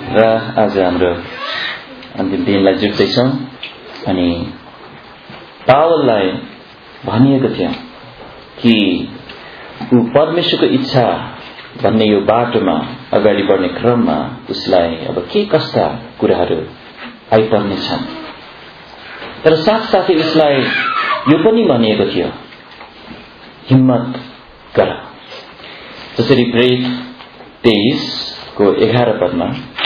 र आज हाम्रो अन्तिम दिनलाई जुट्दैछौँ अनि पावललाई भनिएको थियो कि ऊ परमेश्वरको इच्छा भन्ने यो बाटोमा अगाडि बढ्ने क्रममा उसलाई अब के कस्ता कुराहरू आइपर्ने छन्। तर साथसाथै उसलाई यो पनि भनिएको थियो हिम्मत गर। जसरी प्रेरित 23 को 11 पदमा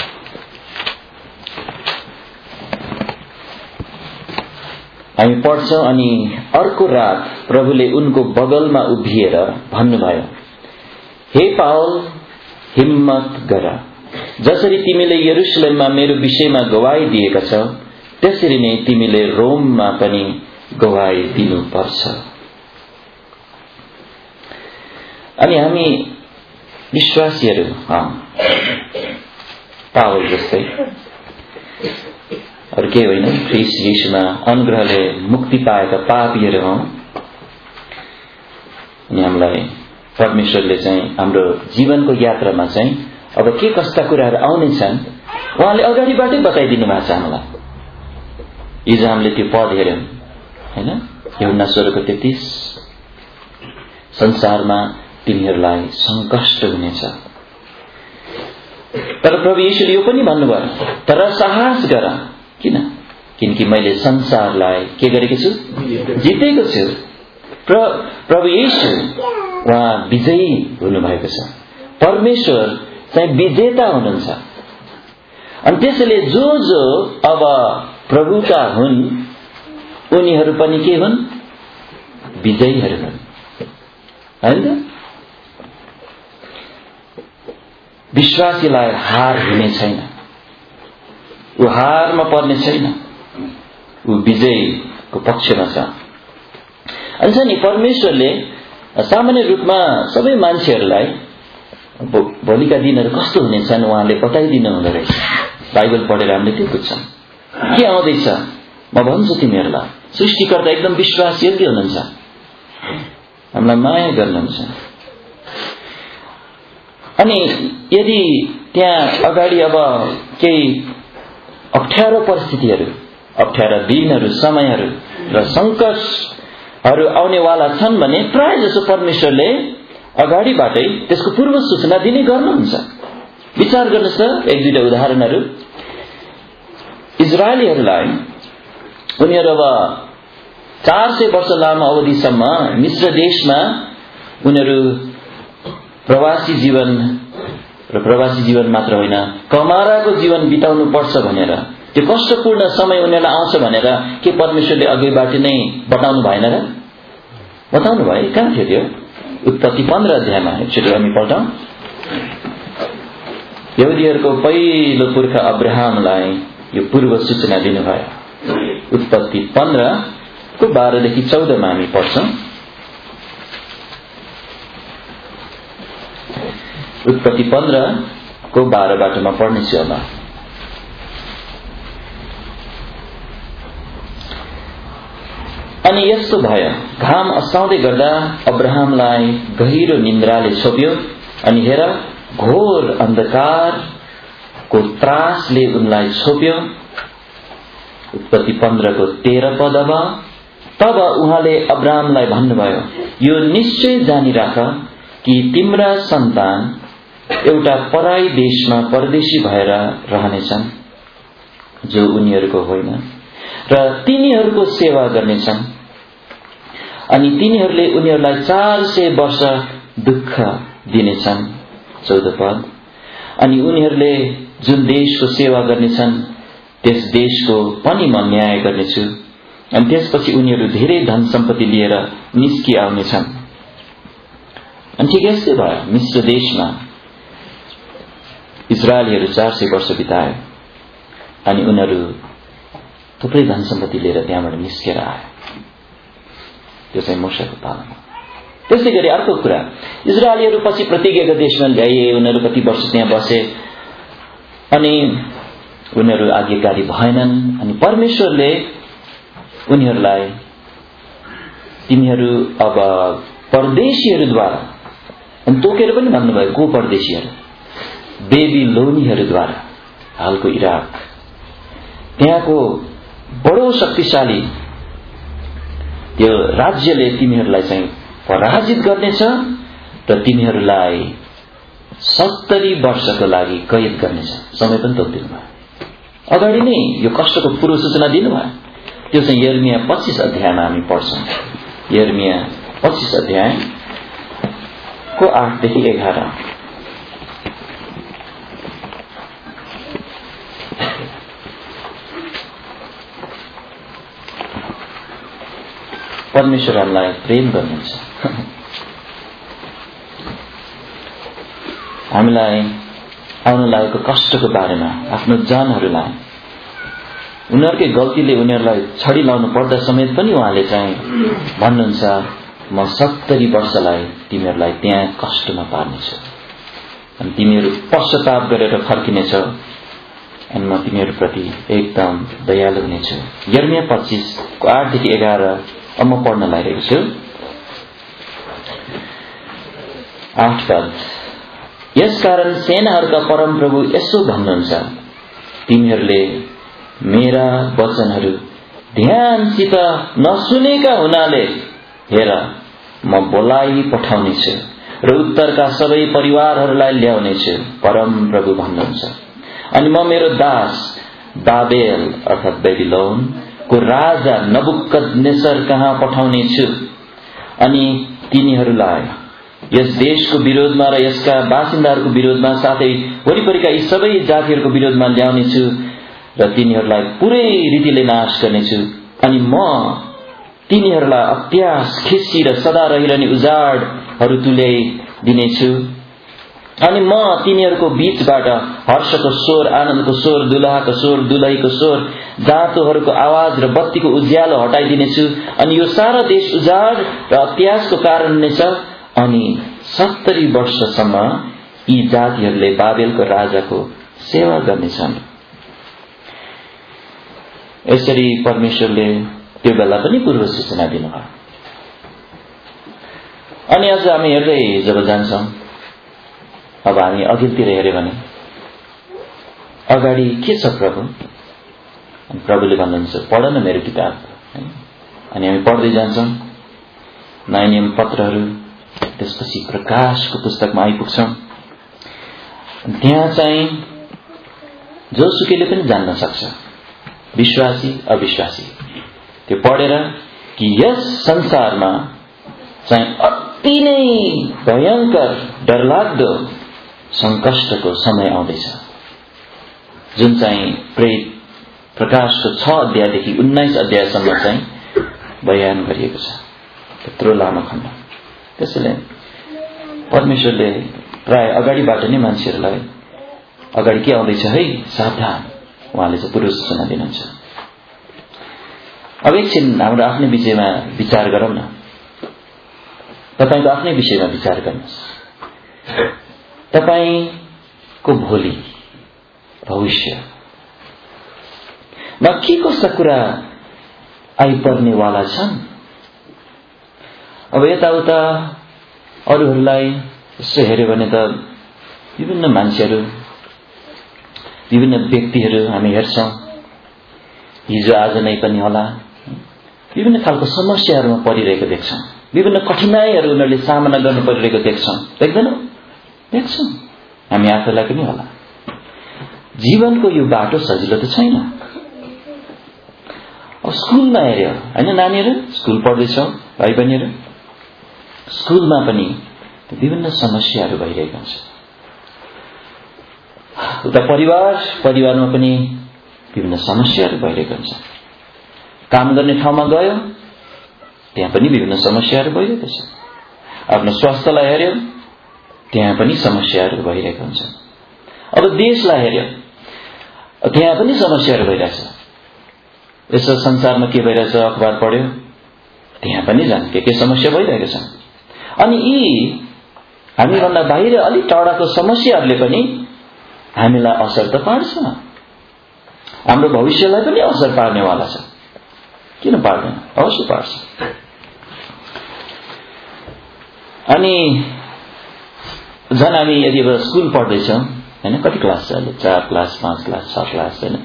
हामी पढ्छौं, अनि अर्को रात प्रभुले उनको बगलमा उभिएर भन्नुभयो, हे पावल, हिम्मत गर। जसरी तिमीले यरुशलेममा मेरो विषयमा गवाही दिएका छौ त्यसरी नै तिमीले रोममा पनि गवाही दिनुपर्छ। अनि हामी विश्वासीहरू पावल जस्तै अरू केही होइन, ख्रीष्ट येशूमा अनुग्रहले मुक्ति पाएका पापीहरू हौं। अनि हामीलाई परमेश्वरले चाहिँ हाम्रो जीवनको यात्रामा चाहिँ अब के कस्ता कुराहरू आउने छन् उहाँले अगाडिबाटै बताइदिनु भएको छ हामीलाई। हिजो हामीले त्यो पद हेर्यौं हैन, यूहन्ना 16:33 संसारमा तिनीहरूलाई संकष्ट हुनेछ। तर प्रभु येशूले यो पनि भन्नुभयो, तर साहस गर। किन? किनकि मैले संसारलाई के गरेको छु? जितेको छु। प्रभु येशू उहाँ विजयी हुनुभएको छ। परमेश्वर चाहिँ विजेता हुनुहुन्छ। अनि त्यसैले जो अब प्रभुका हुन् उनीहरू पनि के हुन्? विजयीहरू हुन्, हैन? विश्वासीलाई हार हुने छैन, ऊ हारमा पर्ने छैन, ऊ विजयको पक्षमा छ। अनि नि परमेश्वरले सामान्य रूपमा सबै मान्छेहरूलाई भोलिका दिनहरू कस्तो हुनेछन् उहाँले बताइदिनु हुँदो रहेछ। बाइबल पढेर हामीले त्यो बुझ्छौँ के आउँदैछ। म भन्छु तिमीहरूलाई, सृष्टिकर्ता एकदम विश्वासयोग्य हुनुहुन्छ, हामीलाई माया गर्नुहुन्छ। अनि यदि त्यहाँ अगाडि अब केही अप्ठ्यारो परिस्थितिहरू, अप्ठ्यारा दिनहरू, समयहरू र सङ्कटहरू आउनेवाला छन् भने प्राय जसो परमेश्वरले अगाडिबाटै त्यसको पूर्व सूचना दिने गर्नुहुन्छ। विचार गर्नुहोस् त एक दुईटा उदाहरणहरू। इजरायलीहरूलाई उनीहरू अब 400 वर्ष लामो अवधिसम्म मिश्र देशमा उनीहरू प्रवासी जीवन मात्र होइन कमाराको जीवन बिताउनु पर्छ भनेर, त्यो कष्टपूर्ण समय उनीहरूलाई आउँछ भनेर के परमेश्वरले अघिबाट नै बताउनु भएन र? बताउनु भयो। कहाँ थियो त्यो? उत्पत्ति 15 अध्यायमा एकचोटि हामी पढौँ। यहुदीहरूको पहिलो पुर्खा अब्राहमलाई यो पूर्व सूचना दिनुभयो। उत्पत्ति 15 को 12 देखि 14 मा हामी पढ्छौँ। उत्पत्ति 15 को 12 बाट म पढ्नेछु अब। अनि यस्तो भयो, घाम अस्ताउँदै गर्दा अब्राहमलाई गहिरो निन्द्राले छोप्यो, अनि हेर घोर अन्धकारको त्रासले उनलाई छोप्यो। उत्पत्ति 15 को 13 पद। तब उहाँले अब्राहमलाई भन्नुभयो, यो निश्चय जानिराख कि तिम्रा सन्तान एउटा पराई देशमा परदेशी भएर रहनेछन् जो उनीहरूको होइन, र तिनीहरूको सेवा गर्नेछन्, अनि तिनीहरूले उनीहरूलाई 400 वर्ष दुःख दिनेछन्। 14 पद। अनि उनीहरूले जुन देशको सेवा गर्नेछन् त्यस देशको पनि म न्याय गर्नेछु, अनि त्यसपछि उनीहरू धेरै धन सम्पत्ति लिएर निस्कि आउनेछन्। अनि ठिक यस्तै भयो, मिश्र देशमा इजरायलीहरू 400 वर्ष बिताए, अनि उनीहरू थुप्रै धन सम्पत्ति लिएर त्यहाँबाट निस्केर आए। त्यो चाहिँ मूसाको पालन हो। त्यसै गरी अर्को कुरा, इजरायलीहरू पछि प्रतिज्ञाको देशमा ल्याइए, उनीहरू कति वर्ष त्यहाँ बसे, अनि उनीहरू आज्ञाकारी भएनन्। अनि परमेश्वरले उनीहरूलाई तिनीहरू अब परदेशीहरूद्वारा, अनि तोकेर पनि भन्नुभयो को परदेशीहरू? बेबिलोनीहरूद्वारा हालको इराक, त्यहाँको बडो शक्तिशाली त्यो राज्यले तिमीहरूलाई चाहिँ पराजित गर्नेछ र तिमीहरूलाई 70 वर्षको लागि कैद गर्नेछ। समय पनि तोकिदिनु भयो। अगाडि नै यो कष्टको पूर्व सूचना दिनुभयो। त्यो चाहिँ यर्मिया 25 अध्यायमा हामी पढ्छौँ। यर्मिया 25 अध्यायको 8 देखि 11। परमेश्वर हामीलाई प्रेम गर्नुहुन्छ। हामीलाई आउन लागेको कष्टको बारेमा आफ्नो जानहरूलाई उनीहरूकै गल्तीले उनीहरूलाई छडी लाउनु पर्दा समेत पनि उहाँले चाहिँ भन्नुहुन्छ म 70 वर्षलाई तिमीहरूलाई त्यहाँ कष्टमा पार्नेछु अनि तिमीहरू पश्चाताप गरेर फर्किनेछौ अनि म तिमीहरूप्रति एकदम दयालु हुनेछु। यर्मिया 25 को 8 देखि 11 अब म पढ्न लागिरहेको छु। 8 पद। यसकारण सेनाहरूका परमप्रभु यसो भन्नुहुन्छ, तिमीहरूले मेरा वचनहरू ध्यानसित नसुनेका हुनाले हेर म बोलाइ पठाउनेछु र उत्तरका सबै परिवारहरूलाई ल्याउनेछु, परमप्रभु भन्नुहुन्छ। अनि म मेरो दास बाबेल अर्थात् बेबिलोनको राजा नबुकदनेस्सर कहाँ पठाउनेछु अनि तिनीहरूलाई यस देशको विरोधमा र यसका बासिन्दाहरूको विरोधमा साथै वरिपरिका यी सबै जातिहरूको विरोधमा ल्याउनेछु र तिनीहरूलाई पुरै रीतिले नाश गर्नेछु। अनि म तिनीहरूलाई अत्यास, खिस्सी र सदा रहिरहने उजाडहरू तुल्याइ दिनेछु। अनि म तिनीहरूको बीचबाट हर्षको स्वर, आनन्दको स्वर, दुलहाको स्वर, दुलहीको स्वर, जातोहरूको आवाज र बत्तीको उज्यालो हटाइदिनेछु। अनि यो सारा देश उजाड र अत्यासको कारण नै छ। अनि 70 वर्षसम्म यी जातिहरूले बाबेलको राजाको सेवा गर्नेछन्। यसरी परमेश्वरले त्यो बेला पनि पूर्व सूचना दिनुभयो। अनि आज हामी हेर्दै जब जान्छौँ, अब हामी अघिल्तिर हेर्यो भने अगाडि के छ प्रभु? प्रभुले भन्नुहुन्छ पढ न मेरो किताब। अनि हामी पढ्दै जान्छौँ नयाँ नियम पत्रहरू, त्यसपछि प्रकाशको पुस्तकमा आइपुग्छौँ। त्यहाँ चाहिँ जोसुकैले पनि जान्न सक्छ, विश्वासी अविश्वासी, त्यो पढेर कि यस संसारमा चाहिँ अति नै भयंकर डरलाग्दो संकष्टको समय आउँदैछ, जुन चाहिँ प्रेरित प्रकाशको 6 अध्यायदेखि 19 अध्यायसम्म चाहिँ बयान गरिएको छ। त्यत्रो लामो खण्ड। त्यसैले परमेश्वरले प्राय अगाडिबाट नै मान्छेहरूलाई अगाडि के आउँदैछ है सावधान, उहाँले चाहिँ पूर्व सूचना दिनुहुन्छ। अब एकछिन हाम्रो आफ्नै विषयमा विचार गरौँ न। तपाईको आफ्नै विषयमा विचार गर्नुहोस्। तपाईको भोलि भविष्यमा के कस्ता कुरा आइपर्नेवाला छन्? अब यताउता अरूहरूलाई यसो हेर्यो भने त विभिन्न मान्छेहरू, विभिन्न व्यक्तिहरू हामी हेर्छौँ, हिजो आज नै पनि होला विभिन्न खालको समस्याहरूमा परिरहेको देख्छौँ, विभिन्न कठिनाइहरू उनीहरूले सामना गर्नु परिरहेको देख्छौँ, देख्दैनौँ? देख्छौँ। हामी आफैलाई पनि होला। जीवनको यो बाटो सजिलो त छैन। अब स्कुलमा हेर्यो होइन, नानीहरू स्कुल पढ्दैछौँ, भाइ बहिनीहरू, स्कुलमा पनि विभिन्न समस्याहरू भइरहेको हुन्छ। उता परिवारमा पनि विभिन्न समस्याहरू भइरहेको हुन्छ। काम गर्ने ठाउँमा गयो, त्यहाँ पनि विभिन्न समस्याहरू भइरहेको छ। आफ्नो स्वास्थ्यलाई हेर्यो, त्यहाँ पनि समस्याहरू भइरहेको हुन्छ। अब देशलाई हेर्यो, त्यहाँ पनि समस्याहरू भइरहेछ। यसो संसारमा के भइरहेछ अखबार पढ्यो, त्यहाँ पनि झन् के समस्या भइरहेको छ। अनि यी हामीभन्दा बाहिर अलिक टाढाको समस्याहरूले पनि हामीलाई असर त पार्छ, हाम्रो भविष्यलाई पनि असर पार्नेवाला छ। किन पार्दैन? अवश्य पार्छ। अनि झन् हामी यदि अब स्कुल पढ्दैछौँ, हैन? कति क्लास छ अहिले? 4 क्लास, 5 क्लास, 6 क्लास, हैन?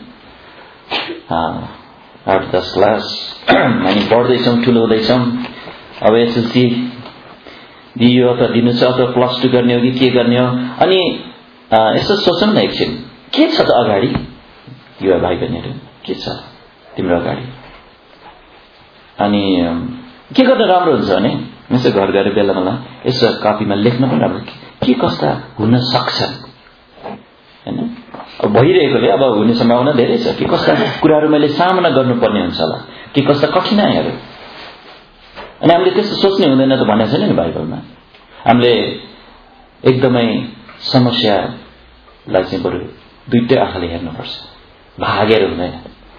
8-10 क्लास हामी पढ्दैछौँ, ठुलो हुँदैछौँ। अब एसएलसी दियो अथवा दिनु छ अथवा +2 गर्ने हो कि के गर्ने हो? अनि यसो सोचौँ न एकछिन, के छ त अगाडि? युवा भाइ बहिनीहरू, के छ तिम्रो अगाडि? अनि के गर्न राम्रो हुन्छ भने यसो घर गएर बेला बेला यसो कपीमा लेख्न पनि राम्रो, के कस्ता हुन सक्छन्, हैन? अब भइरहेकोले अब हुने सम्भावना धेरै छ। के कस्ता कुराहरू मैले सामना गर्नुपर्ने हुन्छ होला, के कस्ता कठिनाइहरू। अनि हामीले त्यस्तो सोच्ने हुँदैन त भनेको छैन नि बाइबलमा। हामीले एकदमै समस्यालाई चाहिँ बरु दुईटै आँखाले हेर्नुपर्छ, भागेर हुँदैन।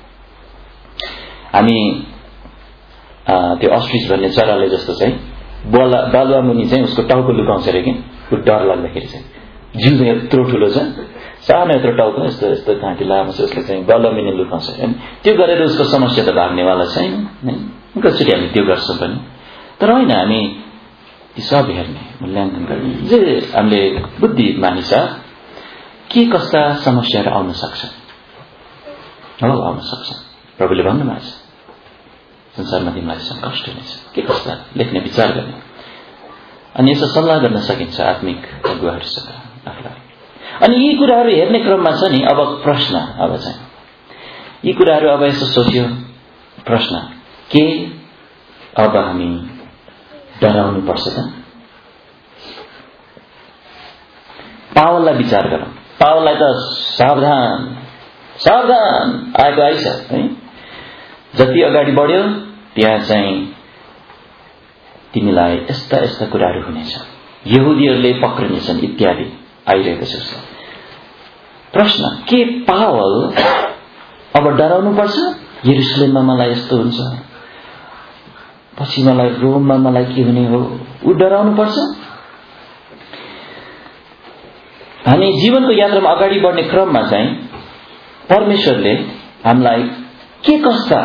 हामी त्यो अस्ट्रिच भन्ने चराले जस्तो चाहिँ बालुवा मुनि चाहिँ उसको टाउको लुकाउँछ अरे कि, ऊ डर लाग्दाखेरि चाहिँ। जिउ चाहिँ यत्रो ठुलो छ, सानो यत्रो टाउको, यस्तो यस्तो घाँटी लामो छ, उसले चाहिँ बालुवा मुनि लुकाउँछ। त्यो गरेर उसको समस्या त भाग्नेवाला छैन नि। कसरी हामी त्यो गर्छौँ पनि? तर होइन, हामी ती सब हेर्ने, मूल्याङ्कन गर्ने, जे हामीले बुद्धि मानिस के कस्ता समस्याहरू आउन सक्छ, आउन सक्छ। प्रभुले भन्नुभएको छ संसारमा तिमीलाई सङ्कष्ट हुनेछ, के कस्ता लेख्ने, विचार गर्ने। अनि यसो सल्लाह गर्न सकिन्छ आत्मिक अगुवाहरूसँग आफूलाई। अनि यी कुराहरू हेर्ने क्रममा छ नि अब प्रश्न, अब चाहिँ यी कुराहरू अब यसो सोच्यो प्रश्न, के अब हामी डराउनु पर्छ त? पावललाई विचार गरौँ। पावललाई त सावधान सावधान आएको आइछ है। जति अगाडि बढ्यो त्यहाँ चाहिँ तिमीलाई यस्ता यस्ता कुराहरू हुनेछ, यहुदीहरूले पक्रिनेछन् इत्यादि आइरहेको छ। प्रश्न, के पावल अब डराउनु पर्छ? यरुशलेममा मलाई यस्तो हुन्छ, पछि मलाई रोममा मलाई के हुने हो, ऊ डराउनु पर्छ? हामी जीवनको यात्रामा अगाडि बढ्ने क्रममा चाहिँ परमेश्वरले हामीलाई के कस्ता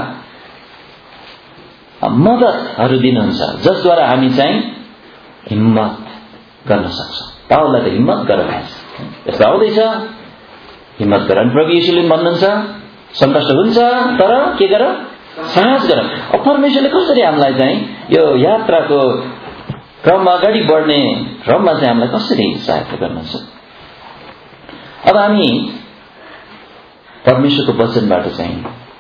मद्दतहरू दिनुहुन्छ जसद्वारा हामी चाहिँ हिम्मत गर्न सक्छौँ। पावललाई त हिम्मत गर यस्तो आउँदैछ, हिम्मत गर। प्रभु येशूले भन्नुहुन्छ सङ्कष्ट हुन्छ तर के गर? साहस गर। अब परमेश्वरले कसरी हामीलाई चाहिँ यो यात्राको क्रममा अगाडि बढ्ने क्रममा चाहिँ हामीलाई कसरी सहायता गर्नुहुन्छ? अब हामी परमेश्वरको वचनबाट चाहिँ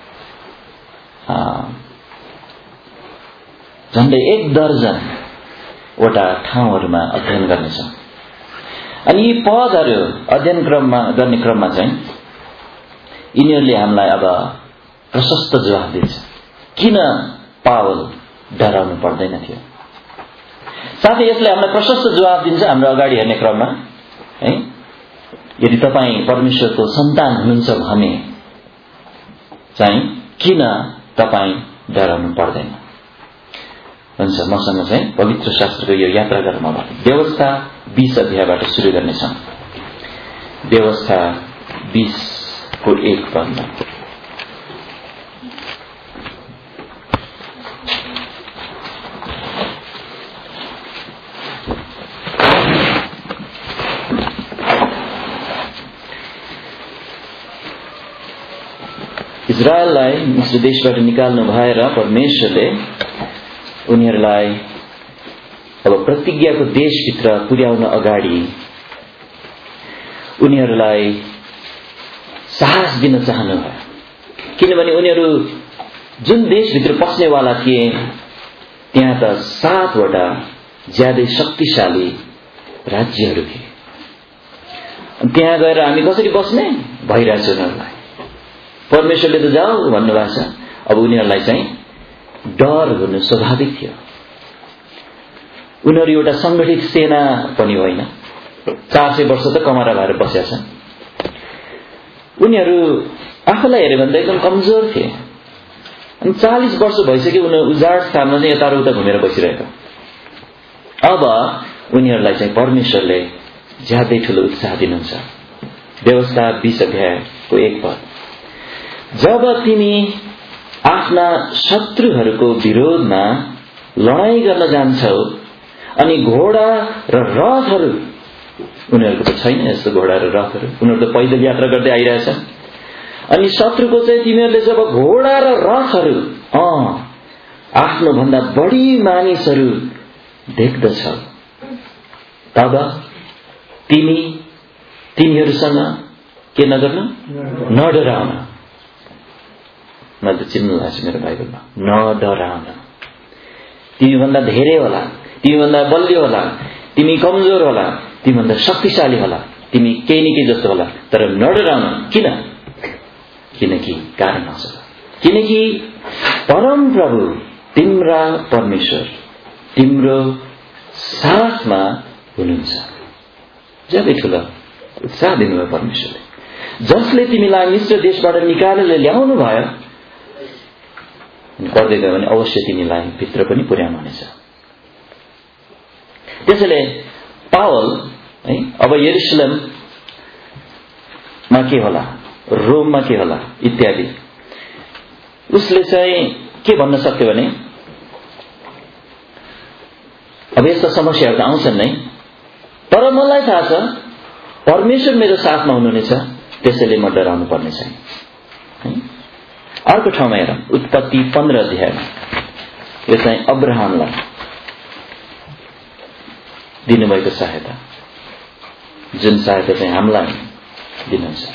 झन्डै 1 दर्जनवटा ठाउँहरूमा अध्ययन गर्नेछौँ। अनि यी पदहरू अध्ययन गर्ने क्रममा चाहिँ यिनीहरूले हामीलाई अब प्रशस्त जवाफ दिन्छ किन पावल डराउनु पर्दैन थियो। साथै यसले हामीलाई प्रशस्त जवाफ दिन्छ हाम्रो अगाडि हेर्ने क्रममा है। यदि तपाईँ परमेश्वरको सन्तान हुनुहुन्छ भने चाहिँ किन तपाईँ डराउनु पर्दैन। हुन्छ, मसँग चाहिँ पवित्र शास्त्रको यो यात्रा गरौँ। व्यवस्था 20 अध्यायबाट सुरु गर्नेछौँ। व्यवस्था 20 को 1 पदमा इजरायललाई मिस्र देशबाट निकाल्नु भएर परमेश्वरले उनीहरूलाई अब प्रतिज्ञाको देशभित्र पुर्याउन अगाडि उनीहरूलाई साहस दिन चाहनुभयो। किनभने उनीहरू जुन देशभित्र पस्नेवाला थिए त्यहाँ त 7 वटा ज्यादै शक्तिशाली राज्यहरू थिए। त्यहाँ गएर हामी कसरी बस्ने भइरहेछ उनीहरूलाई। परमेश्वरले त जाऊ भन्नुभएको छ। अब उनीहरूलाई चाहिँ डर हुनु स्वाभाविक थियो। उनीहरू एउटा संगठित सेना पनि होइन। 400 वर्ष त कमारा भएर बसेका छन्। उनीहरू आफूलाई हेऱ्यो भने त एकदम कमजोर थिए। अनि 40 वर्ष भइसक्यो उनीहरू उजाड स्थानमा चाहिँ यताउता घुमेर बसिरहेको। अब उनीहरूलाई चाहिँ परमेश्वरले ज्यादै ठुलो उत्साह दिनुहुन्छ। व्यवस्था 20 अध्यायको 1 पद, जब तिमी आफ्ना शत्रुहरूको विरोधमा लडाईँ गर्न जान्छौ अनि घोडा र रथहरू उनीहरूको त छैन यस्तो घोडा र रथहरू, उनीहरू त पैदल यात्रा गर्दै आइरहेछन्। अनि शत्रुको चाहिँ तिमीहरूले जब घोडा र रथहरू आफ्नो भन्दा बढी मानिसहरू देख्दछ तब तिनीहरूसँग के नगर्नु, नडराउन। मैले त चिन्नु लाग्छ मेरो बाइबलमा, नडराउन। तिमीभन्दा धेरै होला, तिमीभन्दा बलियो होला, तिमी कमजोर होला, तिमीभन्दा शक्तिशाली होला, तिमी केही न केही जस्तो होला, तर नडराउन। किन? किनकि कारण आउँछ, किनकि परम प्रभु तिम्रा परमेश्वर तिम्रो साथमा हुनुहुन्छ। ज्यादै ठुलो उत्साह दिनुभयो परमेश्वरले, जसले तिमीलाई मिश्र देशबाट निकालेर ल्याउनु भयो। पढ्दै गयो भने अवश्य तिमीलाई भित्र पनि पुर्याउनुहुनेछ। त्यसैले पावल है अब यरुशलेममा के होला, रोममा के होला इत्यादि, उसले चाहिँ के भन्न सक्यो भने अब यस्ता समस्याहरू त आउँछन् नै, तर मलाई थाहा छ परमेश्वर मेरो साथमा हुनुहुनेछ, त्यसैले म डराउनु पर्ने छैन। अर्को ठाउँमा हेरौँ, उत्पत्ति 15 अध्यायमा यो चाहिँ अब्राहमलाई दिनुभएको सहायता, जुन सहायता चाहिँ हामीलाई दिनुहुन्छ।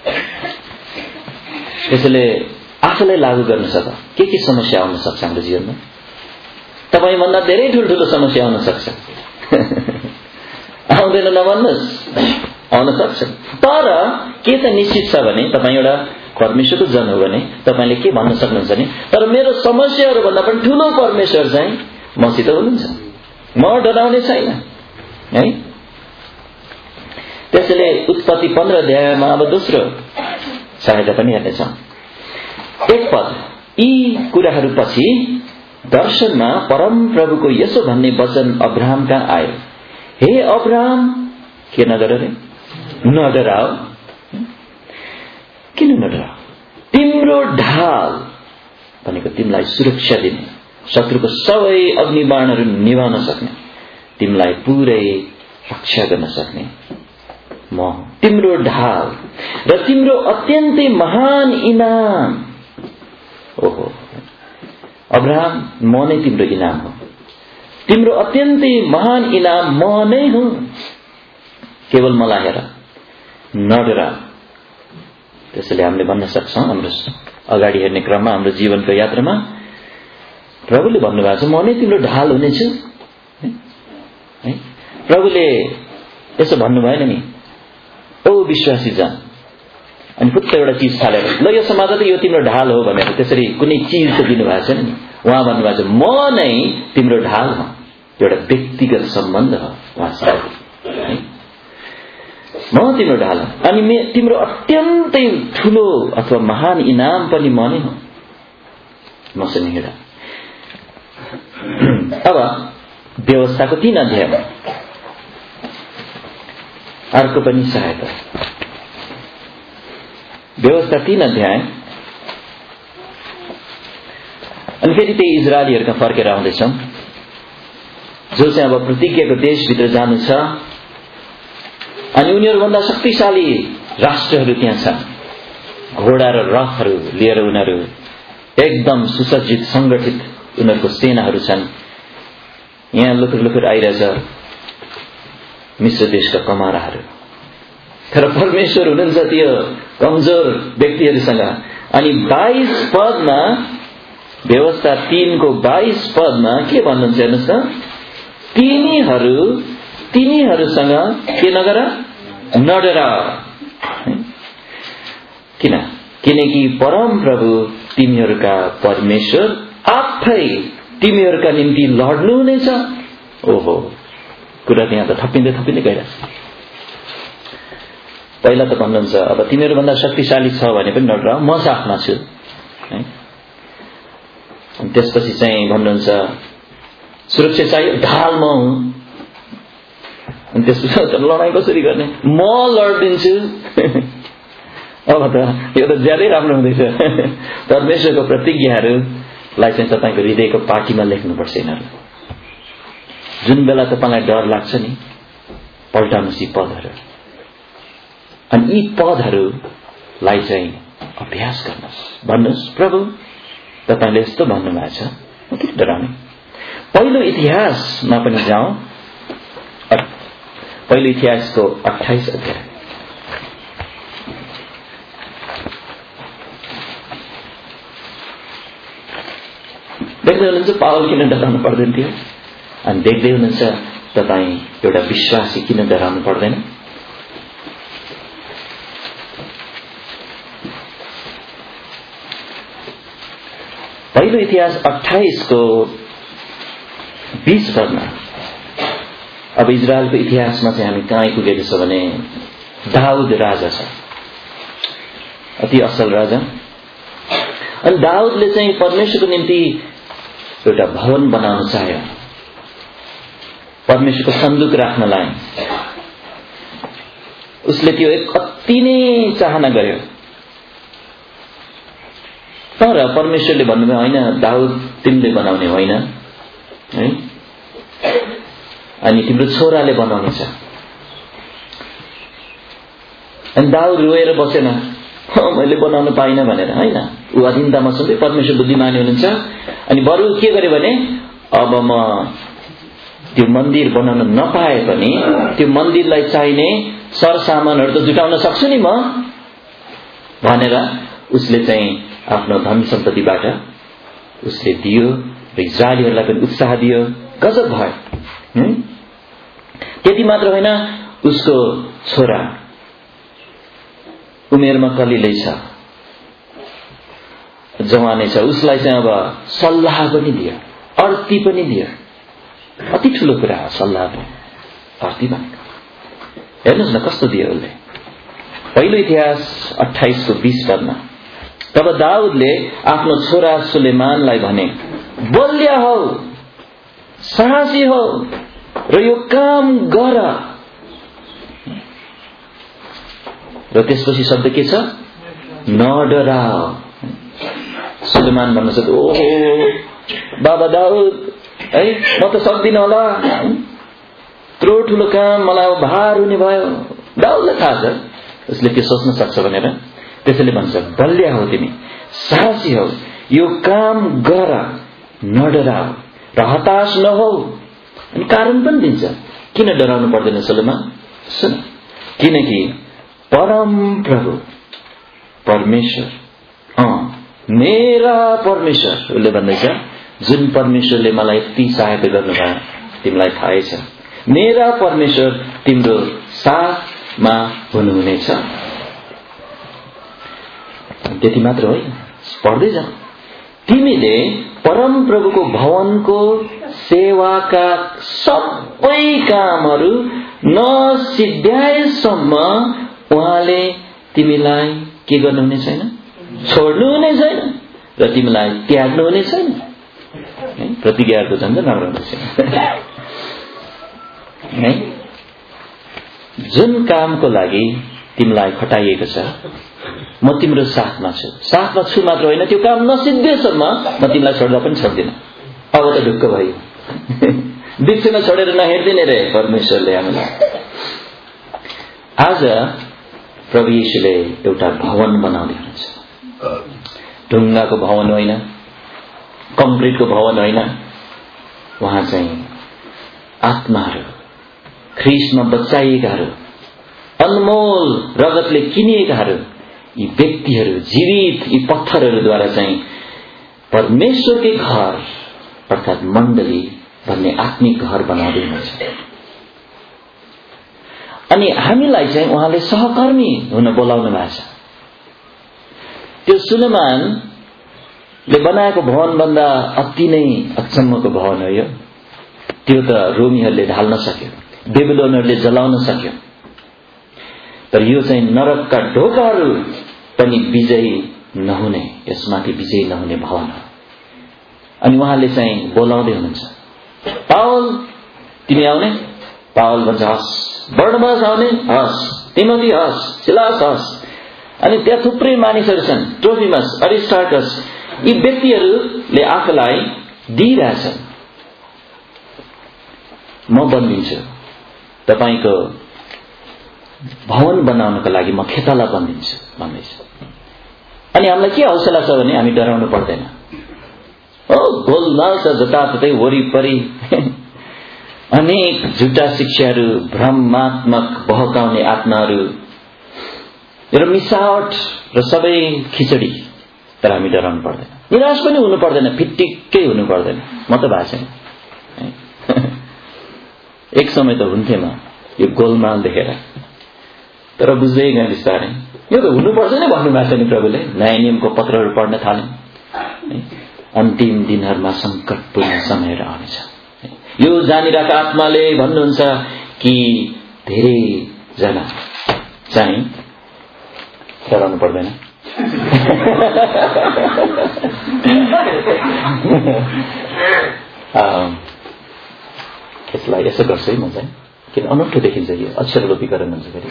त्यसैले आफूलाई लागू गर्न सक्छ। के समस्या आउन सक्छ हाम्रो जीवनमा? तपाईभन्दा धेरै ठुल्ठुलो समस्या आउन सक्छ। आउँदैन नभन्नुहोस्, आउन सक्छ। तर के त निश्चित छ भने तपाईँ एउटा परमेश्वरको जन हो भने तपाईँले के भन्न सक्नुहुन्छ भने तर मेरो समस्याहरूभन्दा पनि ठुलो परमेश्वर चाहिँ मसित हुनुहुन्छ, म डराउने छैन है। त्यसैले उत्पत्ति 15 अध्यायमा अब दोस्रो सहायता पनि हेर्नेछौँ। एक पद, यी कुराहरू पछि दर्शनमा परम प्रभुको यसो भन्ने वचन अब्राहम कहाँ आयो, हे अब्राहम के नगर रे, नडराओ। किन नडराओ? तिम्रो ढाल भनेको तिमीलाई सुरक्षा दिने, शत्रुको सबै अग्निबाणहरू निभाउन सक्ने, तिमीलाई पुरै रक्षा गर्न सक्ने म तिम्रो ढाल र तिम्रो अत्यन्तै महान इनाम। ओहो अब्राहम, म नै तिम्रो इनाम हो, तिम्रो अत्यन्तै महान इनाम म नै हुँ। केवल मलाई हेर, नडरा। त्यसैले हामीले भन्न सक्छौँ हाम्रो अगाडि हेर्ने क्रममा, हाम्रो जीवनको यात्रामा प्रभुले भन्नुभएको छ म नै तिम्रो ढाल हुनेछु। प्रभुले यसो भन्नु भएन नि, ओ विश्वासी जन, अनि फुत्त एउटा चिज थालेर ल यो समाज त यो तिम्रो ढाल हो भनेर त्यसरी कुनै चिज त दिनुभएको छैन नि। उहाँ भन्नुभएको छ म नै तिम्रो ढाल हो। एउटा व्यक्तिगत सम्बन्ध हो उहाँसँग, म तिम्रो ढाल हो। अनि तिम्रो अत्यन्तै ठुलो अथवा महान इनाम पनि म नै हो, मसँग हिँड। अब व्यवस्थाको 3 अध्यायमा अर्को पनि सहायता, व्यवस्था 3 अध्याय। अनि फेरि त्यही इजरायलीहरूका फर्केर आउँदैछौँ, जो चाहिँ अब प्रतिज्ञाको देशभित्र जानु छ। अनि उनीहरूभन्दा शक्तिशाली राष्ट्रहरू त्यहाँ छन्, घोडा र रथहरू लिएर उनीहरू एकदम सुसज्जित संगठित उनीहरूको सेनाहरू छन्। यहाँ लुकुर लुकुर आइरहेछ मिश्र देशका कमाराहरू, तर परमेश्वर हुनुहुन्छ त्यो कमजोर व्यक्तिहरूसँग। अनि 22 पदमा, व्यवस्था 3 को 22 पदमा के भन्नुहुन्छ हेर्नुहोस् त, तिनीहरूसँग के नगर, नडरा। किनकि परम प्रभु तिमीहरूका परमेश्वर आफै तिमीहरूका निम्ति लड्नु हुनेछ। ओहो, कुरा त्यहाँ त थपिँदै गइरहेछ। पहिला त भन्नुहुन्छ अब तिमीहरूभन्दा शक्तिशाली छ भने पनि नडराऊ, म साथमा छु। अनि त्यसपछि चाहिँ भन्नुहुन्छ सुरक्षा चाहियो, ढाल म हुँ। अनि त्यसपछि लडाईँ कसरी गर्ने, म लडिदिन्छु। अब त यो त ज्यादै राम्रो हुँदैछ। परमेश्वरको प्रतिज्ञाहरूलाई चाहिँ तपाईँको हृदयको पाटीमा लेख्नुपर्छ। यिनीहरू जुन बेला तपाईँलाई डर लाग्छ नि, पल्टानुसी पदहरू, अनि यी पदहरूलाई चाहिँ अभ्यास गर्नुहोस्। भन्नुहोस्, प्रभु तपाईले यस्तो भन्नुभएको छ, म किन डराउने? पहिलो इतिहासमा पनि जाउँ, पहिलो इतिहासको 28 अध्याय। देख्दै हुनुहुन्छ पावल किन डराउनु पर्दैन थियो, अनि देख्दै हुनुहुन्छ तपाईँ एउटा विश्वासी किन डराउनु पर्दैन। पहिलो इतिहास 28 को 20 पदमा अब इजरायलको इतिहासमा चाहिँ हामी कहाँ आइपुगेको छ भने दाउद राजा छ, अति असल राजा। अनि दाउदले चाहिँ परमेश्वरको निम्ति एउटा भवन बनाउन चाह्यो, परमेश्वरको सन्दुक राख्नलाई उसले त्यो एक अति नै चाहना गर्यो। तर परमेश्वरले भन्नुभयो, होइन दाउद तिमीले बनाउने होइन है, अनि तिम्रो छोराले बनाउने छ। अनि दाउद रोएर बसेन, मैले बनाउन पाइनँ भनेर, होइन। ऊ अधीनतामा सधैँ परमेश्वर बुद्धिमानी हुनुहुन्छ। अनि बरु के गर्यो भने अब म त्यो मन्दिर बनाउन नपाए पनि त्यो मन्दिरलाई चाहिने सरसामानहरू त जुटाउन सक्छु नि म भनेर उसले चाहिँ आफ्नो धन सम्पत्तिबाट उसले दियो र इजरायलीहरूलाई पनि उत्साह दियो। गजब भयो। त्यति मात्र होइन, उसको छोरा उमेरमा कलिलै छ, जवानै छ, उसलाई चाहिँ अब सल्लाह पनि दियो, अर्ती पनि दियो। अति ठुलो कुरा हो सल्लाह पनि, अर्ती पनि। हेर्नुहोस् न कस्तो दियो उसले। पहिलो इतिहास 28 को 20 पदमा, तब दाउदले आफ्नो छोरा सुलेमानलाई भने, बलिया हो, साहसी हो र यो काम गर। र त्यसपछि शब्द के छ? नडराओ। सुलेमान भन्नुहुन्छ, ओहो बाबा दाउद है, म त सक्दिनँ होला, यत्रो ठुलो काम मलाई भार हुने भयो। दाउदलाई थाहा छ उसले के सोच्न सक्छ भनेर, त्यसैले भन्छ बलिया हो तिमी, साहसी हो, यो काम गर, नडराओ र हताश नहो। अनि कारण पनि दिन्छ किन डराउनु पर्दैन सुलेमान। सुन, किनकि परम प्रभु परमेश्वर, मेरा परमेश्वर, उसले भन्दैछ, जुन परमेश्वरले मलाई यति सहायता गर्नुभयो तिमीलाई थाहै छ, मेरा परमेश्वर तिम्रो साथमा हुनुहुनेछ। त्यति मात्र होइन, पढ्दै जाऊ, तिमीले परम प्रभुको भवनको सेवाका सबै कामहरू नसिद्ध्याएसम्म उहाँले तिमीलाई के गर्नुहुने छैन, छोड्नुहुने छैन र तिमीलाई त्याग्नुहुने छैन। प्रतिज्ञाको झन्डै राम्रो छैन है। जुन कामको लागि तिमीलाई खटाइएको छ म तिम्रो साथमा छु, साथमा छु मात्र होइन, त्यो काम नसिद्धेसम्म म तिमीलाई छोड्दा पनि छोड्दिनँ। अब त ढुक्क भयो, बिचमा छोडेर नहेर्दिने रे परमेश्वरले हामीलाई। आज प्रभु यीशुले एउटा भवन बनाउँदै हुनुहुन्छ, ढुङ्गाको भवन होइन, कङ्क्रिटको भवन होइन। उहाँ चाहिँ आत्माहरू, ख्रीष्टमा बचाइएकाहरू, अनमोल रगतले किनिएकाहरू, यी व्यक्तिहरू, जीवित यी पत्थरहरूद्वारा चाहिँ परमेश्वरकै घर अर्थात् मण्डली भन्ने आत्मिक घर बनाउँदै हुनुहुन्छ। अनि हामीलाई चाहिँ उहाँले सहकर्मी हुन बोलाउनु भएको छ। त्यो सुलेमानले बनाएको भवनभन्दा अति नै अचम्मको भवन हो यो। त्यो त रोमीहरूले ढाल्न सक्यो, बेबिलोनहरूले जलाउन सक्यो, तर यो चाहिँ नरकका ढोकाहरू पनि विजयी नहुने, यसमाथि विजयी नहुने भवन हो। अनि उहाँले चाहिँ बोलाउँदै हुनुहुन्छ, पावल तिमी आउने? पावल भन्छ हस्। बर्नबास आउने? हस्। तिमोथी हस्। सिलास हस्। अनि त्यहाँ थुप्रै मानिसहरू छन्, ट्रोफिमस, अरिस्टार्कस, यी व्यक्तिहरूले आफूलाई दिइरहेछन्, म बनिदिन्छु तपाईको भवन बनाउनको लागि म खेताला बनिदिन्छु भन्दैछ। अनि हामीलाई के हौसला छ भने हामी डराउनु पर्दैन। गोलमाल छ जताततै वरिपरि अनेक झुटा शिक्षाहरू, भ्रमात्मक बहकाउने आत्माहरू र मिसावट र सबै खिचडी। तर हामी डराउनु पर्दैन, निराश पनि हुनु पर्दैन, फिट्टिक्कै हुनु पर्दैन। म त भएको छैन, एक समय त हुन्थे म यो गोलमाल देखेर, तर बुझ्दै गएँ बिस्तारै यो त हुनुपर्छ नै भन्नुभएको छ नि प्रभुले। नयाँ नियमको पत्रहरू पढ्न थाले। अन्तिम दिनहरूमा संकटपूर्ण समयहरू आउनेछ। यो जानिरहेको आत्माले भन्नुहुन्छ कि धेरै जना चाहिँ डराउनु पर्दैन। यसलाई यसो गर्छु है म चाहिँ, किन अनौठो देखिन्छ यो अक्षर लोपीकरण हुन्छ फेरि।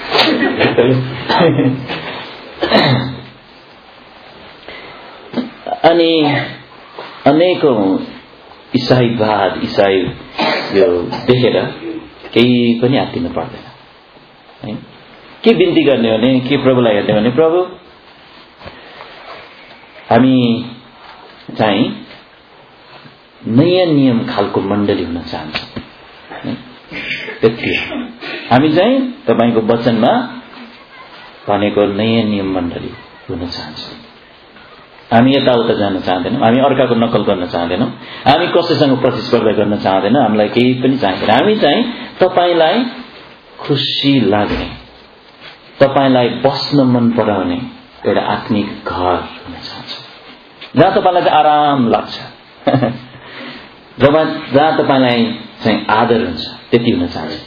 अनि अनेकौं इसाईवाद, इसाई यो देखेर केही पनि आत्तिनु पर्दैन है। के बिन्ती गर्ने भने, के प्रभुलाई हेर्ने भने, प्रभु हामी चाहिँ नयाँ नियम खालको मण्डली हुन चाहन्छौँ। त्यति हामी चाहिँ तपाईको वचनमा भनेको नयाँ नियम मण्डली हुन चाहन्छौँ। हामी यताउता जान चाहदैनौँ, हामी अर्काको नकल गर्न चाहदैनौँ, हामी कसैसँग प्रतिस्पर्धा गर्न चाहदैनौँ, हामीलाई केही पनि चाहिँदैन। हामी चाहिँ तपाईलाई खुसी लाग्ने, तपाईलाई बस्न मन पराउने एउटा आत्मिक घर हुन चाहन्छौँ, जहाँ तपाईलाई चाहिँ आराम लाग्छ, जहाँ तपाईलाई चाहिँ आदर हुन्छ, त्यति हुन चाहन्छ।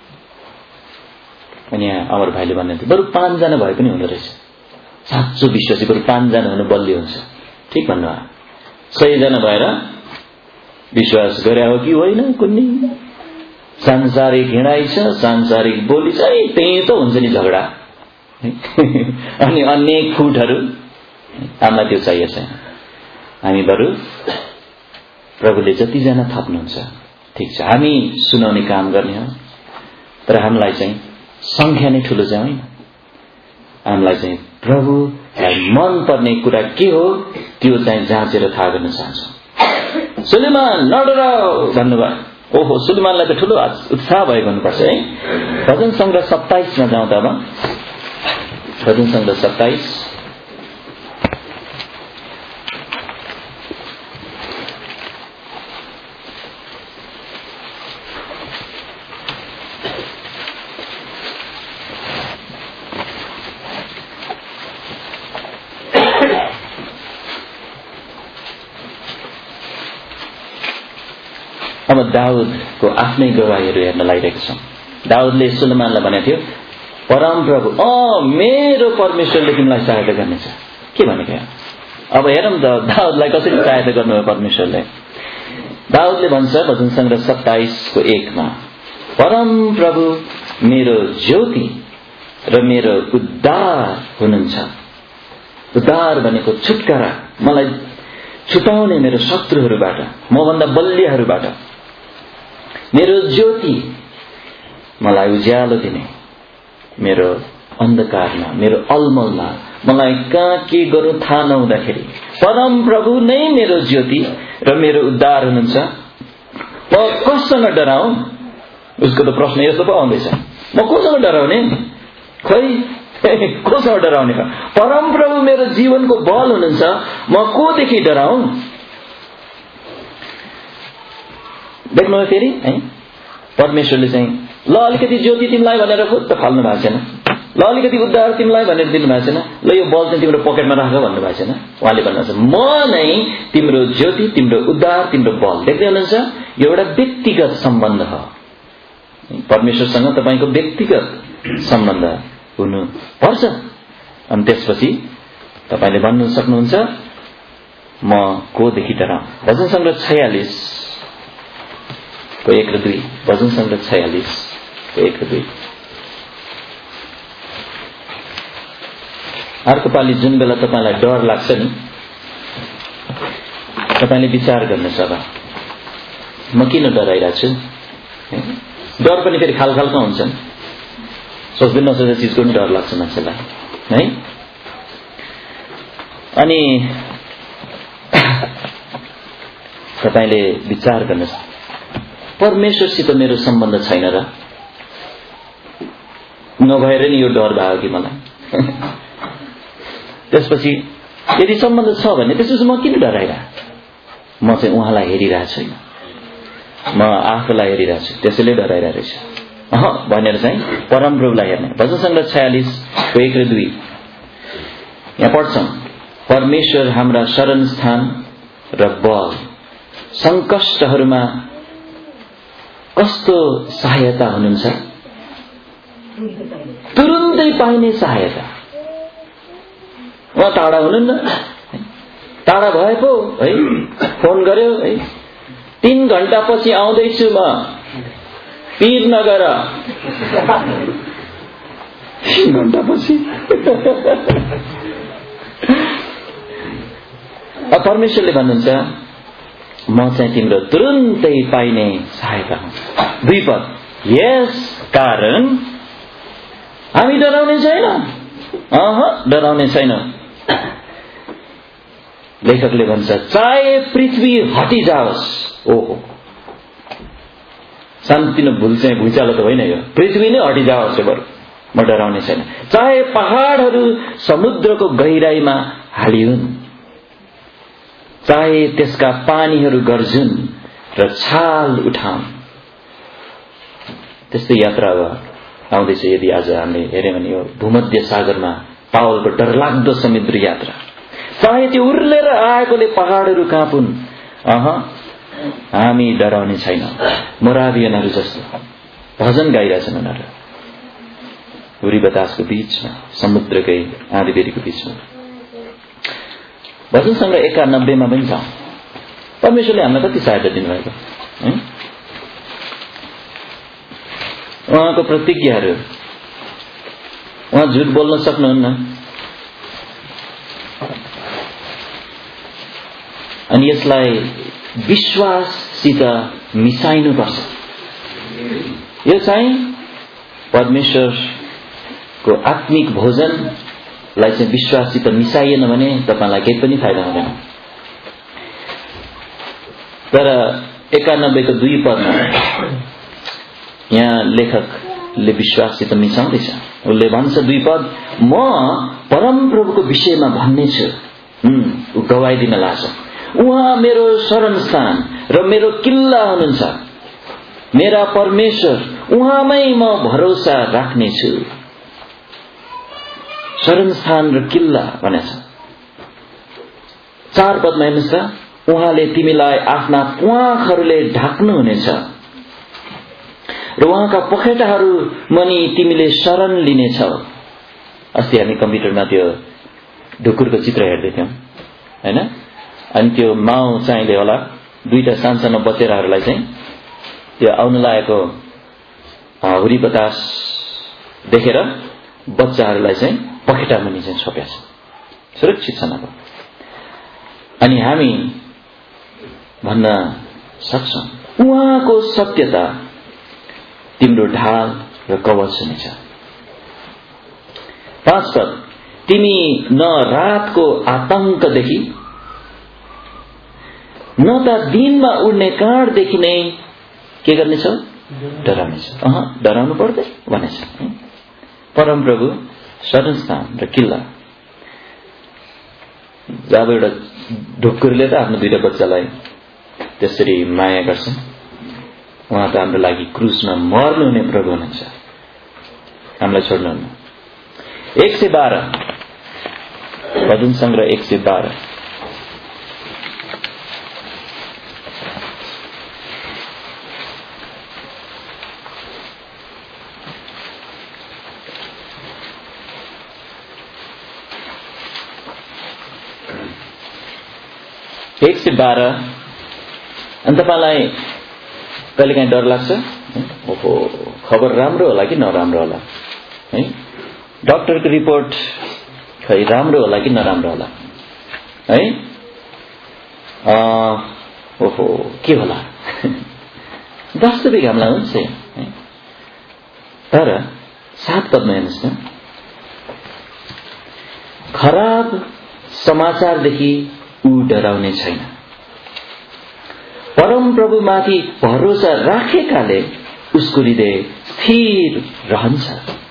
अनि यहाँ अमर भाइले भन्ने थियो बरु 5 जना भए पनि हुँदो रहेछ। साँचो विश्वासी बरु 5 जना हुनु बलियो हुन्छ। ठिक भन्नुभयो। 100 जना भएर विश्वास गरे हो कि होइन कुनै सांसारिक हिँडाइ छ, सांसारिक बोली छ, त्यही त हुन्छ नि झगडा। अनि अनेक फुटहरू हामीलाई त्यो चाहिएको छैन। हामी बरु प्रभुले जतिजना थप्नुहुन्छ ठिक छ, हामी सुनाउने काम गर्ने हो, तर हामीलाई चाहिँ संख्या नै ठुलो चाहिँ होइन। हामीलाई चाहिँ प्रभुलाई मन पर्ने कुरा के हो त्यो चाहिँ जाँचेर थाहा गर्न चाहन्छौँ। सुलेमान नडराऊ भन्नुभयो। ओहो, सुलेमानलाई त ठुलो उत्साह भएको हुनुपर्छ है। भजन संग्रह 27 मा जाउँ त अब। भजन संग्रह 27 अब दाउदको आफ्नै गवाहीहरू हेर्न लागिरहेको छौँ। दाउदले सुलेमानलाई भनेको थियो, परम प्रभु मेरो परमेश्वरले तिमीलाई सहायता गर्नेछ। के भनेको? अब हेरौँ त दाउदलाई कसरी सहायता गर्नुभयो परमेश्वरले। दाउदले भन्छ भजन संग्रह 27 को 1 मा, परम प्रभु मेरो ज्योति र मेरो उद्धार हुनुहुन्छ। उद्धार भनेको छुटकारा, मलाई छुटाउने मेरो शत्रुहरूबाट, मभन्दा बलियाहरूबाट। मेरो ज्योति, मलाई उज्यालो दिने, मेरो अन्धकारमा, मेरो अलमलमा मलाई कहाँ के गर्नु थाहा नहुँदाखेरि परम प्रभु नै मेरो ज्योति र मेरो उद्धार हुनुहुन्छ। म कसँग डराउँ? उसको त प्रश्न यस्तो पो आउँदैछ, म कोसँग डराउने? खै कोसँग डराउने? परम प्रभु मेरो जीवनको बल हुनुहुन्छ, म कोदेखि डराउँ? देख्नु फेरि है, परमेश्वरले चाहिँ ल अलिकति ज्योति तिमीलाई भनेर खुद फाल्नु भएको छैन, ल अलिकति उद्धार तिमीलाई भनेर दिनु भएको छैन, ल यो बल चाहिँ तिम्रो पकेटमा राख भन्नु भएको छैन। उहाँले भन्नुहुन्छ म नै तिम्रो ज्योति, तिम्रो उद्धार, तिम्रो बल। देख्दै हुनुहुन्छ, यो एउटा व्यक्तिगत सम्बन्ध हो। परमेश्वरसँग तपाईको व्यक्तिगत सम्बन्ध हुनु पर्छ। अनि त्यसपछि तपाईले भन्नु सक्नुहुन्छ म कोदेखि डराउँ। भजन संग्रह 46 को 1 र 2। भजन संग्रह 46 को 1 र 2। अर्को पालि जुन बेला तपाईलाई डर लाग्छ नि, तपाईले विचार गर्नुहोस् अब म किन डराइरहेको छु? डर पनि फेरि खालखालका हुन्छन्। सोच्दै नसोचेको चिजको पनि डर लाग्छ मान्छेलाई है। अनि तपाईले विचार गर्नुहोस्, परमेश्वरसित मेरो सम्बन्ध छैन र? नभएर नि यो डर भयो कि मलाई। त्यसपछि यदि सम्बन्ध छ भने त्यसपछि म किन डराइरहेको? म चाहिँ उहाँलाई हेरिरहेको छैन, म आफूलाई हेरिरहेको छु, त्यसैले डराइरहेको छु भनेर चाहिँ परमप्रभुलाई हेर्ने। भजन सङ्ग्रह 46 को 1 र 2 यहाँ पढ्छौं, परमेश्वर हाम्रा शरण स्थान र बल, संकष्टहरूमा कस्तो सहायता हुनुहुन्छ, तुरुन्तै पाइने सहायता। उहाँ टाढा हुनुहुन्न, टाढा भए पो है फोन गर्यो है, 3 घण्टा पछि आउँदैछु म, पिर नगर। 3 घण्टा पछि परमेश्वरले भन्नुहुन्छ, म चाहिँ तिम्रो तुरुन्तै पाइने सहायता हुँ। 2 पद, यस कारण हामी डराउने छैन, डराउने छैन। लेखकले भन्छ, चाहे पृथ्वी हटिजाओस्, ओहो सानोतिनो भूल चाहिँ भुइँचालो त होइन यो, पृथ्वी नै हटिजाओस् बरु म डराउने छैन। चाहे पहाडहरू समुद्रको गहिराईमा हालिउन्, चाहे त्यसका पानीहरू गर्जुन् र छाल उठाउन्। त्यस्तो यात्रा आउँदैछ। यदि आज हामीले हेर्यौं भने यो भूमध्य सागरमा पावलको डरलाग्दो समुद्री यात्रा, चाहे त्यो उर्लेर आएकोले पहाडहरू काँपुन्, हामी डराउने छैन। मोराबियनहरू जस्तो भजन गाइरहेछन् उनीहरू, हुरी बतासको बीचमा, समुद्रकै आँधीबेहरीको बीचमा। भजन सङ्ग्रह 91 मा पनि छ। परमेश्वरले हामीलाई कति सहायता दिनुभएको है? उहाँको प्रतिज्ञाहरू, उहाँ झुट बोल्न सक्नुहुन्न। अनि यसलाई विश्वाससित मिसाइनुपर्छ। यो चाहिँ परमेश्वरको आत्मिक भोजनलाई चाहिँ विश्वाससित मिसाइएन भने तपाईलाई केही पनि फाइदा हुँदैन। तर 91 को 2 पदमा यहाँ लेखकले विश्वाससित मिसाउँदैछ। उसले भन्छ 2 पद, म परमप्रभुको विषयमा भन्ने छु। ऊ गवाई दिन लाग्छ, उहाँ मेरो शरण स्थान र मेरो किल्ला हुनुहुन्छ, मेरा परमेश्वर, उहाँमै म भरोसा राख्नेछु। शरण स्थान र किल्ला भनेछ। 4 पदमा हेर्नुहोस् त, उहाँले तिमीलाई आफ्ना प्वाखहरूले ढाक्नुहुनेछ र उहाँका पखेटाहरू मनी तिमीले शरण लिनेछौ। अस्ति हामी कम्प्युटरमा त्यो ढुकुरको चित्र हेर्दै थियौं हैन? अनि त्यो माउ चाहिँले होला 2टा सानसानो बचेराहरूलाई चाहिँ त्यो आउन लागेको हुरी बतास देखेर बच्चाहरूलाई चाहिँ पखेटा मुनि चाहिँ छोप्याछ, सुरक्षित छन् अब। अनि हामी भन्न सक्छौं, उहाँको सत्यता तिम्रो ढाल र कवच हुनेछ। 5 पद, तिमी न रातको आतंकदेखि न त दिनमा उड्ने काँडदेखि नै के गर्नेछौ? डराउनेछौ। डराउनु पर्दैन भनेछ। परमप्रभु शरणस्थान र किल्ला। जब एउटा ढुक्कुरले त आफ्नो 2टा बच्चालाई त्यसरी माया गर्छन्, उहाँ त हाम्रो लागि क्रुसमा मर्नुहुने प्रभु हुनुहुन्छ, हामीलाई छोड्नुहुन्न। 112 भजन सङ्ग्रह 112। अनि तपाईलाई कहिलेकाहीँ डर लाग्छ, ओहो खबर राम्रो होला कि नराम्रो होला है? डाक्टरको रिपोर्ट खै राम्रो होला कि नराम्रो होला है? ओहो के होला? वास्तविक हामीलाई हुन्छ तर 7 पदमा हेर्नुहोस् न, खराब समाचारदेखि ऊ डराउने छैन। परम प्रभुमाथि भरोसा राखेकाले उसको हृदय स्थिर रहन्छ।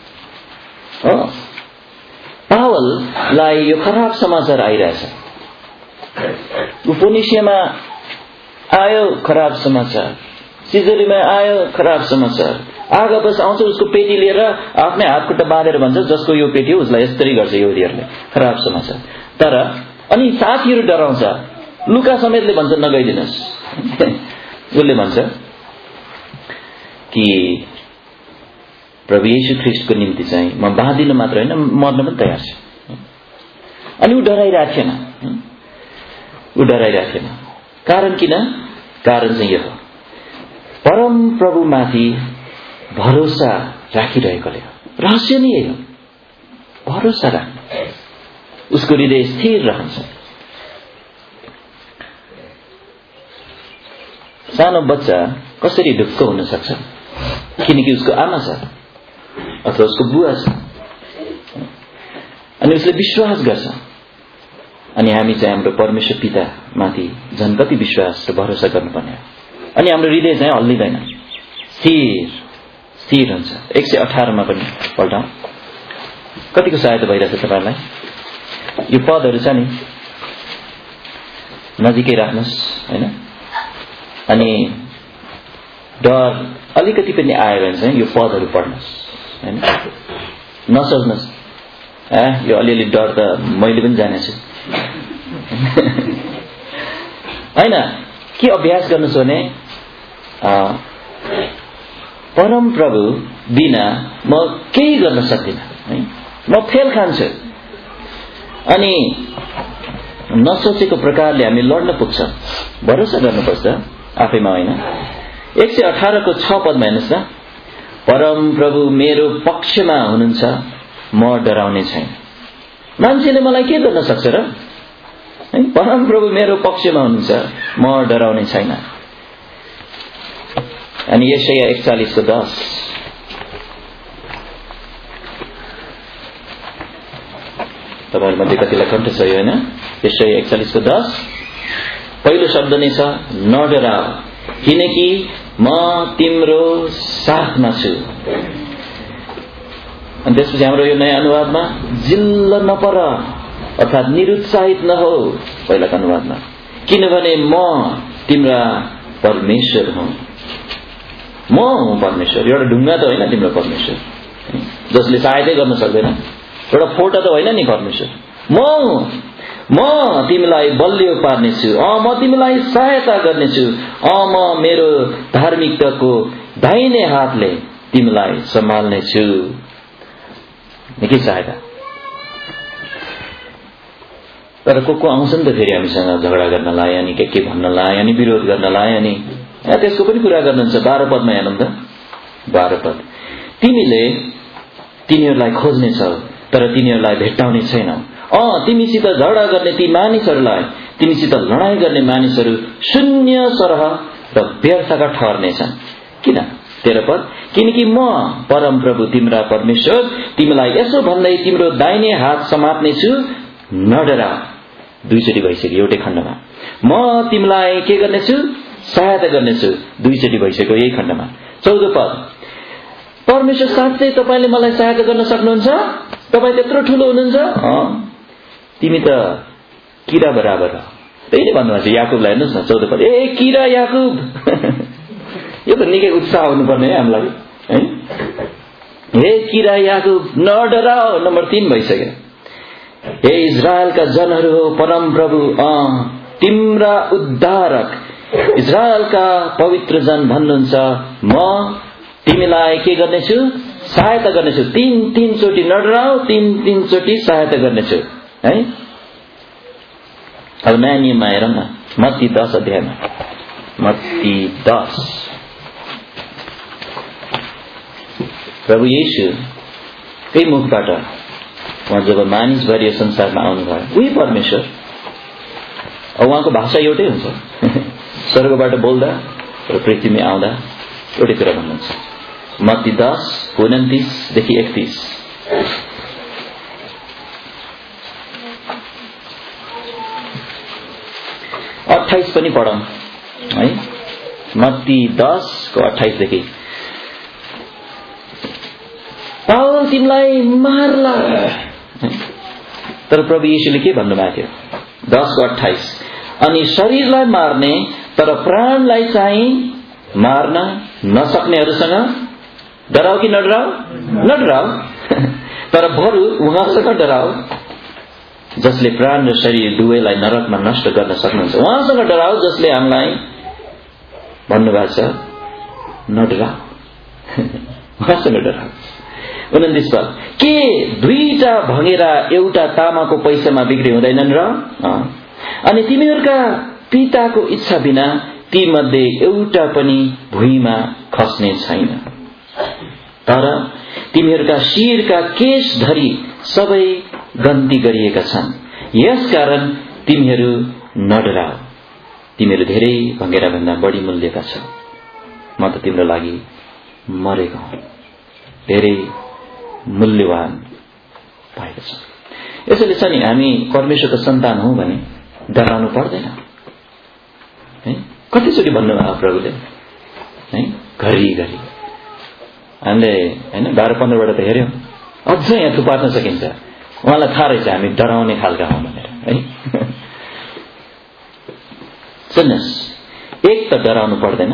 पावललाई यो खराब समाचार आइरहेछ। फोनिसियामा आयो खराब समाचार, सिजरीमा आयो खराब समाचार, आगोपछि आउँछ उसको पेटी लिएर आफ्नै हातखुट्टा बाँधेर भन्छ जसको यो पेटी हो उसलाई यस्तरी गर्छ यहुदीहरूले। खराब समाचार। तर अनि साथीहरू डराउँछ, लुका समेतले भन्छ नगइदिनुहोस्। उसले भन्छ कि प्रभु येशू ख्रीष्टको निम्ति चाहिँ म बाँधिन मात्र होइन मर्न पनि तयार छु। अनि ऊ डराइरहेको थिएन। कारण किन? कारण चाहिँ यो हो, परम प्रभुमाथि भरोसा राखिरहेकोले हो। रहस्य नै यही हो, भरोसा राख्नु। उसको हृदय स्थिर रहन्छ। सानो बच्चा कसरी ढुक्क हुन सक्छ? किनकि उसको आमा छ अथवा उसको बुवा छ अनि उसले विश्वास गर्छ। अनि हामी चाहिँ हाम्रो परमेश्वर पिता माथि झन् कति विश्वास र भरोसा गर्नुपर्ने हो। अनि हाम्रो हृदय चाहिँ हल्लिँदैन, स्थिर हुन्छ। 118 मा पनि पल्टाउँ। कतिको सहायता भइरहेछ तपाईहरुलाई? यो पदहरू छ नि नजिकै राख्नुस् हैन। अनि डर अलिकति पनि आयो भने चाहिँ यो पदहरू पढ्नुस् हैन। नसोच्नुस् यो अलिअलि डर त मैले पनि जानेछु हैन। के अभ्यास गर्नुस् भने परम प्रभु बिना म केही गर्न सक्दिनँ है, म फेल खान्छु। अनि नसोचेको प्रकारले हामी लड्न पुग्छ। भरोसा गर्नुपर्छ आफैमा होइन। 118 को 6 पदमा हेर्नुहोस् न, परम प्रभु मेरो पक्षमा हुनुहुन्छ, म डराउने छैन। मान्छेले मलाई के गर्न सक्छ र? परम प्रभु मेरो पक्षमा हुनुहुन्छ, म डराउने छैन। अनि यशाया 41 को 10 तपाईहरुमध्ये कतिलाई कण्ठ छ यो हैन? यशाया 41 को 10 पहिलो शब्द नै छ नडराऊ, किनकि म तिम्रो साथमा छु। अनि त्यसपछि हाम्रो यो नयाँ अनुवादमा जिल्ल नपर अर्थात निरुत्साहित नहो पहिलाको अनुवादमा, किनभने म तिम्रा परमेश्वर हुँ। म हुँ परमेश्वर। एउटा ढुङ्गा त होइन तिम्रो परमेश्वर जसले सहायता गर्न सक्दैन, एउटा फोटो त होइन नि परमेश्वर। म तिमीलाई बलियो पार्नेछु, म तिमीलाई सहायता गर्नेछु, म मेरो धार्मिकताको दाहिने हातले तिमीलाई सम्हाल्नेछु। निकै सहायता। तर को आउँछन् त फेरि हामीसँग झगडा गर्नलाई, अनि के भन्नलाई, अनि विरोध गर्नलाई, अनि त्यसको पनि कुरा गर्नुहुन्छ। 12 पदमा हेर्नु त, 12 पद, तिमीले तिनीहरूलाई खोज्नेछौ तर तिनीहरूलाई भेट्टाउने छैनौ। तिमीसित झगडा गर्ने ती मानिसहरूलाई, तिमीसित लडाई गर्ने मानिसहरू शून्य सरह र व्यर्थका ठहर्नेछन्। किन? 13 पद, किनकि म परम प्रभु तिम्रा परमेश्वर तिमीलाई यसो भन्दै तिम्रो दाहिने हात समात्ने छु, नडरा। 2 चोटि भइसक्यो एउटै खण्डमा। म तिमीलाई के गर्नेछु? सहायता गर्नेछु। 2 चोटि भइसक्यो यही खण्डमा। 14 पद, परमेश्वर साँच्चै तपाईले मलाई सहायता गर्न सक्नुहुन्छ? तपाई त्यत्रो ठुलो हुनुहुन्छ? तिमी त किरा बराबर हो। त्यही भन्नुहुन्छ याकुबलाई। हेर्नुहोस् न 14 पद, ए किरा याकुब यो त निकै उत्साह हुनुपर्ने है हामीलाई है। हे किरा याकुब नडराओ। नम्बर 3 भइसक्यो। हे इजरायलका जनहरू हो परम प्रभु तिम्रा उद्धारक, इजरायलका पवित्र जन भन्नुहुन्छ, म तिमीलाई के गर्नेछु? सहायता गर्नेछु। 3 चोटि नडराओ, 3 चोटि सहायता गर्नेछु है। अब नयाँ नियममा हेरौँ न, मत्ती 10 अध्यायमा, मत्ती 10। प्रभु येशूकै मुखबाट उहाँ जब मानिस भएर यो संसारमा आउनुभयो, उही परमेश्वर। उहाँको भाषा एउटै हुन्छ स्वर्गबाट बोल्दा र पृथ्वीमा आउँदा एउटै कुरा भन्नुहुन्छ। मत्ती 10:29 देखि 31। पनि पढौं है। मत्ती 10:28 देखि। पावल तिमीलाई मार्ला, तर प्रभु येशूले के भन्नुभएको थियो? 10:28 अनि शरीरलाई मार्ने तर प्राणलाई चाहिँ मार्न नसक्नेहरूसँग डराऊ कि नडराऊ? नडराऊ। तर बरु उहाँसँग डराऊ जसले प्राण र शरीर दुवैलाई नरकमा नष्ट गर्न सक्नुहुन्छ। उहाँसँग डराऊ जसले हामीलाई भन्नुभएको छ नडराऊ। उहाँसँग डराऊ। 29 पद, के 2टा भँगेरा एउटा तामाको पैसामा बिक्री हुँदैनन् र? अनि तिमीहरूका पिताको इच्छा बिना ती मध्ये एउटा पनि भुइँमा खस्ने छैन। तर तिमीहरूका शिरका केश धरी सबै गन्ती गरिएका छन्, यसकारण तिमीहरू नडराऊ। तिमीहरू धेरै भँगेरा भन्दा बढी मूल्यका छौ। म त तिम्रो लागि मरेको हुँ, धेरै मूल्यवान भएको छ। यसैले छ नि, हामी परमेश्वरको सन्तान हौं भने डराउनु पर्दैन है। कतिचोटि भन्नुभयो प्रभुले है, घरिघरि हामीले हैन 12-15बाट त हेर्यौं, अझ यहाँ थुपार्न सकिन्छ। उहाँलाई थाहा रहेछ हामी डराउने खालका हौं भनेर है। सुन्नुहोस्, एक त डराउनु पर्दैन,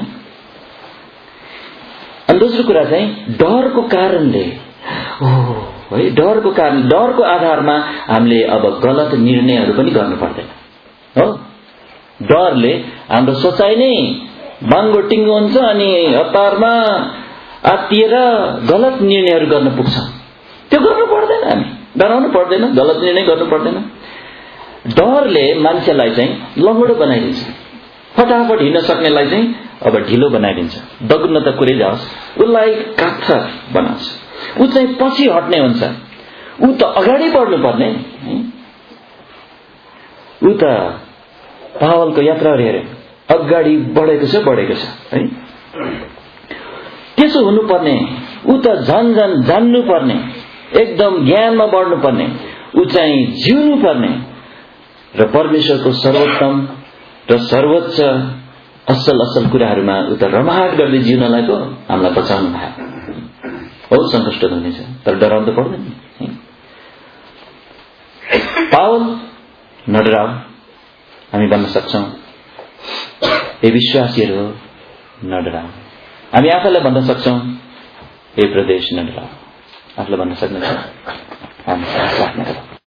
अनि दोस्रो कुरा चाहिँ डरको कारणले है, डरको आधारमा हामीले अब गलत निर्णयहरू पनि गर्नु पर्दैन हो। डरले हाम्रो सोचाइ नै बाङ्गो टिङ्गो हुन्छ अनि हतारमा आत्तिएर गलत निर्णयहरू गर्न पुग्छ। त्यो गर्नु पर्दैन, हामी डराउनु पर्दैन, गलत निर्णय गर्नु पर्दैन। डरले मान्छेलाई चाहिँ लङ्गडो बनाइदिन्छ, फटाफट हिँड्न सक्नेलाई चाहिँ अब ढिलो बनाइदिन्छ। दग्न त कुरै जाओस्, उसलाई काठर बनाउँछ। ऊ चाहिँ पछि हट्ने हुन्छ, ऊ त अगाडि बढ्नु पर्ने। ऊ त पावलको यात्राहरू हेरे अगाडि बढेको छ है। त्यसो हुनुपर्ने, ऊ त झन् जान्नु पर्ने, एकदम ज्ञानमा बढ्नु पर्ने, ऊ चाहिँ जिउनु पर्ने र परमेश्वरको सर्वोत्तम र सर्वोच्च असल कुराहरूमा ऊ त रमाहट गर्दै जिउनलाई पो हामीलाई बचाउनु भयो। बहुत सन्तुष्ट हुनेछ, तर डराउनु त पर्दैन है। पावल नडराऊ हामी भन्न सक्छौं। हे विश्वासीहरू नडराऊ। हामी आफैलाई भन्न सक्छौं, हे प्रदेश नडराऊ। आफूलाई भन्न सक्नुहुन्छ। हामी